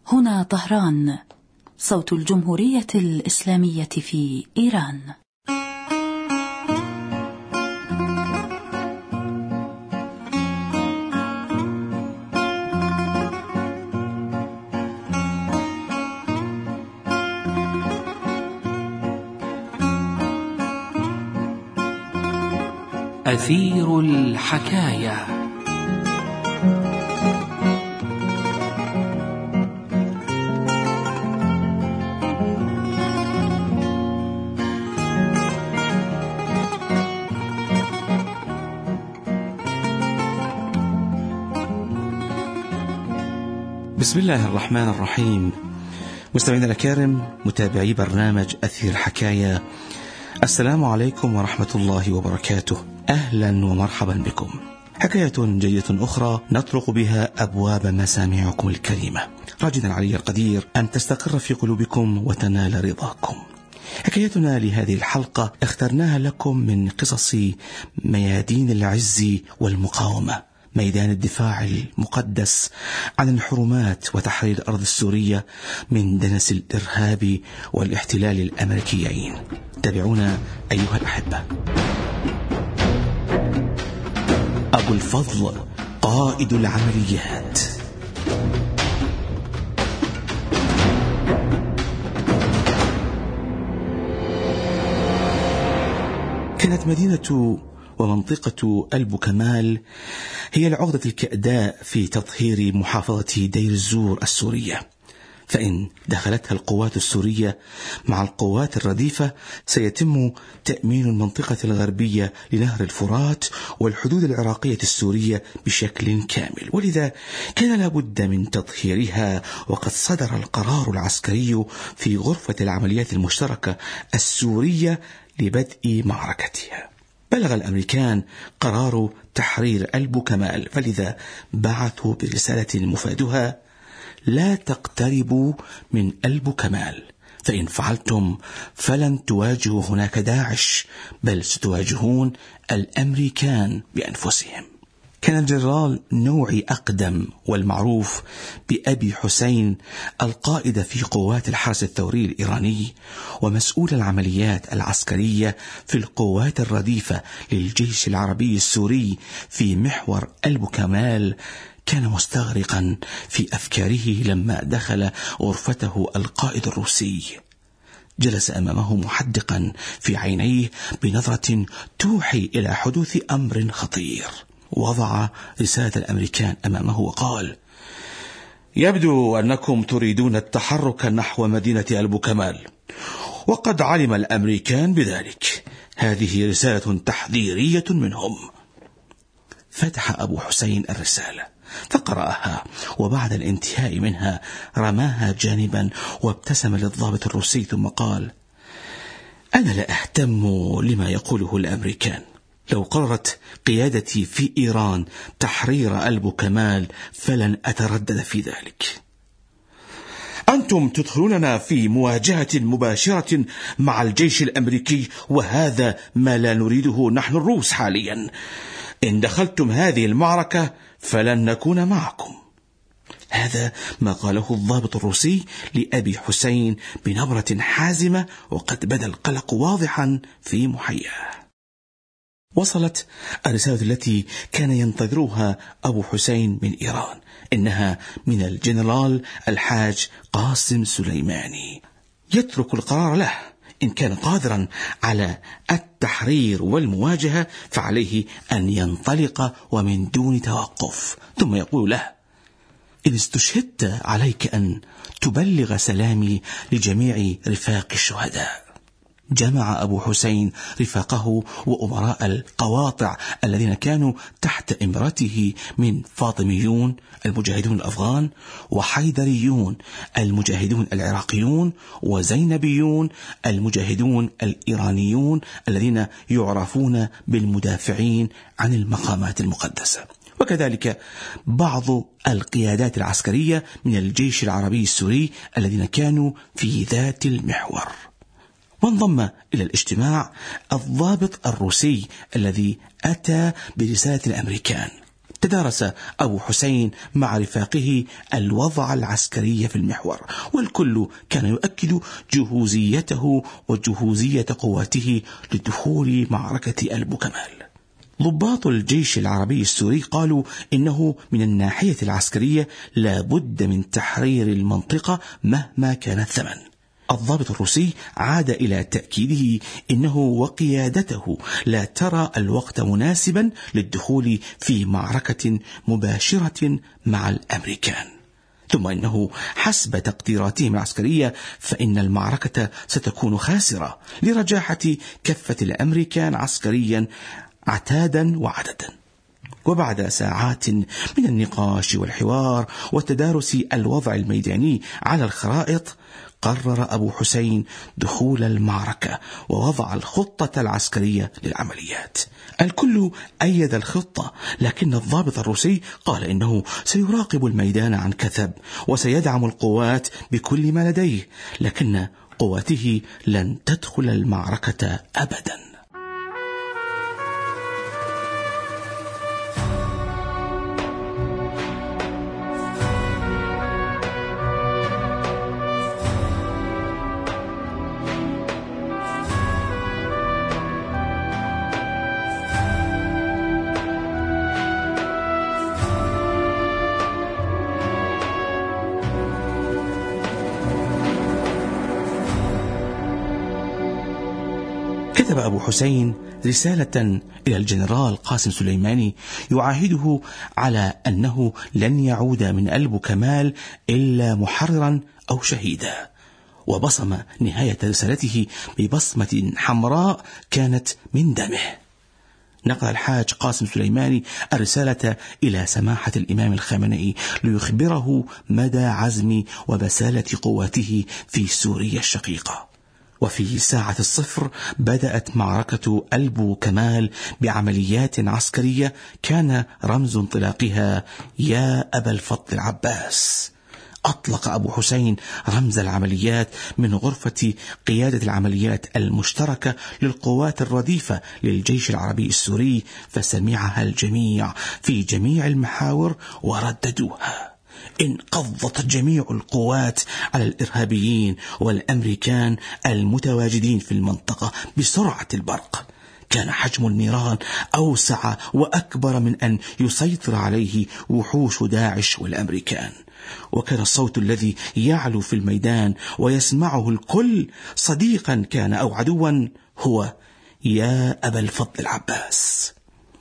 هنا طهران، صوت الجمهورية الإسلامية في إيران. أثير الحكاية. بسم الله الرحمن الرحيم. مستمعينا الكرام، متابعي برنامج أثير الحكاية، السلام عليكم ورحمة الله وبركاته. أهلا ومرحبا بكم. حكاية جيدة أخرى نطرق بها أبواب مسامعكم الكريمة، راجدا العلي القدير أن تستقر في قلوبكم وتنال رضاكم. حكايتنا لهذه الحلقة اخترناها لكم من قصص ميادين العز والمقاومة، ميدان الدفاع المقدس عن الحرمات وتحرير الأرض السورية من دنس الإرهاب والاحتلال الأمريكيين. تابعونا أيها الأحبة. أبو الفضل قائد العمليات. كانت مدينة ومنطقة البوكمال هي العقدة الكأداء في تطهير محافظة دير الزور السورية، فإن دخلتها القوات السورية مع القوات الرديفة سيتم تأمين المنطقة الغربية لنهر الفرات والحدود العراقية السورية بشكل كامل، ولذا كان لابد من تطهيرها. وقد صدر القرار العسكري في غرفة العمليات المشتركة السورية لبدء معركتها. بلغ الأمريكان قرار تحرير البوكمال، فلذا بعثوا برسالة مفادها: لا تقتربوا من البوكمال، فإن فعلتم فلن تواجهوا هناك داعش، بل ستواجهون الأمريكان بأنفسهم. كان الجنرال نوعي أقدم والمعروف بأبي حسين القائد في قوات الحرس الثوري الإيراني ومسؤول العمليات العسكرية في القوات الرديفة للجيش العربي السوري في محور البوكمال، كان مستغرقا في أفكاره لما دخل غرفته القائد الروسي. جلس أمامه محدقا في عينيه بنظرة توحي إلى حدوث أمر خطير. وضع رسالة الأمريكان أمامه وقال: يبدو أنكم تريدون التحرك نحو مدينة البوكمال، وقد علم الأمريكان بذلك. هذه رسالة تحذيرية منهم. فتح أبو حسين الرسالة فقرأها، وبعد الانتهاء منها رماها جانبا وابتسم للضابط الروسي ثم قال: أنا لا أهتم لما يقوله الأمريكان. لو قررت قيادتي في إيران تحرير البوكمال فلن أتردد في ذلك. أنتم تدخلوننا في مواجهة مباشرة مع الجيش الأمريكي، وهذا ما لا نريده نحن الروس حاليا. إن دخلتم هذه المعركة فلن نكون معكم. هذا ما قاله الضابط الروسي لأبي حسين بنبرة حازمة، وقد بدا القلق واضحا في محياه. وصلت الرسالة التي كان ينتظرها أبو حسين من إيران، إنها من الجنرال الحاج قاسم سليماني. يترك القرار له. إن كان قادرا على التحرير والمواجهة فعليه أن ينطلق ومن دون توقف. ثم يقول له: إن استشهدت عليك أن تبلغ سلامي لجميع رفاق الشهداء. جمع أبو حسين رفاقه وأمراء القواطع الذين كانوا تحت إمرته من فاطميون المجاهدون الأفغان، وحيدريون المجاهدون العراقيون، وزينبيون المجاهدون الإيرانيون الذين يعرفون بالمدافعين عن المقامات المقدسة، وكذلك بعض القيادات العسكرية من الجيش العربي السوري الذين كانوا في ذات المحور. وانضم إلى الاجتماع الضابط الروسي الذي أتى برسالة الأمريكان. تدارس أبو حسين مع رفاقه الوضع العسكري في المحور، والكل كان يؤكد جهوزيته وجهوزية قواته لدخول معركة البوكمال. ضباط الجيش العربي السوري قالوا إنه من الناحية العسكرية لا بد من تحرير المنطقة مهما كان الثمن. الضابط الروسي عاد إلى تأكيده إنه وقيادته لا ترى الوقت مناسبا للدخول في معركة مباشرة مع الأمريكان، ثم إنه حسب تقديراتهم العسكرية فإن المعركة ستكون خاسرة لرجاحة كفة الأمريكان عسكريا عتادا وعددا. وبعد ساعات من النقاش والحوار وتدارس الوضع الميداني على الخرائط، قرر أبو حسين دخول المعركة ووضع الخطة العسكرية للعمليات. الكل أيد الخطة، لكن الضابط الروسي قال إنه سيراقب الميدان عن كثب وسيدعم القوات بكل ما لديه، لكن قواته لن تدخل المعركة أبدا. كتب أبو حسين رسالة إلى الجنرال قاسم سليماني يعاهده على أنه لن يعود من البوكمال إلا محررا أو شهيدا، وبصم نهاية رسالته ببصمة حمراء كانت من دمه. نقل الحاج قاسم سليماني الرسالة إلى سماحة الإمام الخامنئي ليخبره مدى عزم وبسالة قواته في سوريا الشقيقة. وفي ساعة الصفر بدأت معركة البوكمال بعمليات عسكرية كان رمز انطلاقها يا أبا الفضل العباس. أطلق أبو حسين رمز العمليات من غرفة قيادة العمليات المشتركة للقوات الرديفة للجيش العربي السوري، فسمعها الجميع في جميع المحاور ورددوها. انقضت جميع القوات على الإرهابيين والأمريكان المتواجدين في المنطقة بسرعة البرق. كان حجم النيران أوسع وأكبر من أن يسيطر عليه وحوش داعش والأمريكان، وكان الصوت الذي يعلو في الميدان ويسمعه الكل صديقا كان أو عدوا هو يا أبا الفضل العباس.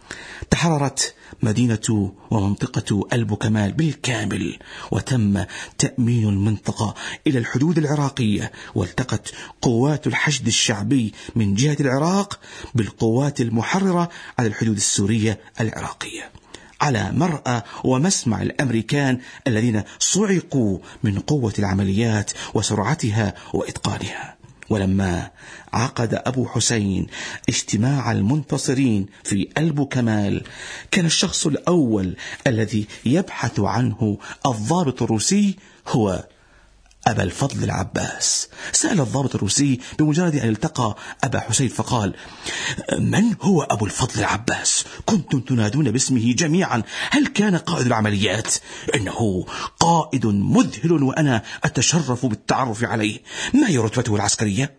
تحررت مدينة ومنطقة البوكمال بالكامل، وتم تأمين المنطقة إلى الحدود العراقية، والتقت قوات الحشد الشعبي من جهة العراق بالقوات المحررة على الحدود السورية العراقية، على مرأى ومسمع الأمريكان الذين صعقوا من قوة العمليات وسرعتها وإتقانها. ولما عقد أبو حسين اجتماع المنتصرين في البوكمال، كان الشخص الأول الذي يبحث عنه الضابط الروسي هو أبا الفضل العباس. سأل الضابط الروسي بمجرد أن التقى أبا حسين فقال: من هو أبو الفضل العباس؟ كنتم تنادون باسمه جميعا، هل كان قائد العمليات؟ إنه قائد مذهل وأنا أتشرف بالتعرف عليه. ما هي رتبته العسكرية؟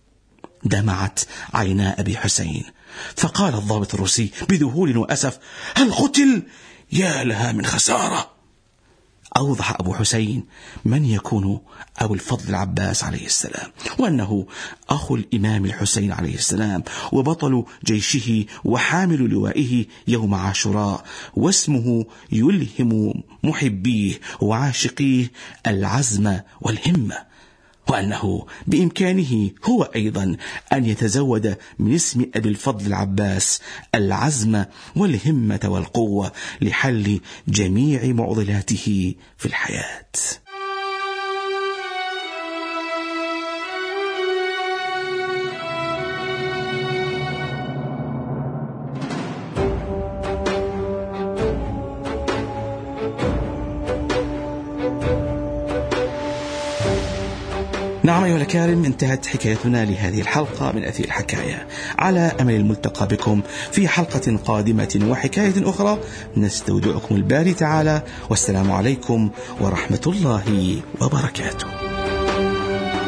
دمعت عينا أبي حسين، فقال الضابط الروسي بذهول وأسف: هل قتل؟ يا لها من خسارة. أوضح أبو حسين من يكون أبو الفضل العباس عليه السلام، وأنه أخو الإمام الحسين عليه السلام وبطل جيشه وحامل لوائه يوم عاشوراء، واسمه يلهم محبيه وعاشقيه العزم والهمة، وأنه بإمكانه هو أيضا أن يتزود من اسم أبي الفضل العباس العزم والهمة والقوة لحل جميع معضلاته في الحياة. نعم أيها الأكارم، انتهت حكايتنا لهذه الحلقة من أثير الحكاية، على أمل الملتقى بكم في حلقة قادمة وحكاية أخرى. نستودعكم الباري تعالى، والسلام عليكم ورحمة الله وبركاته.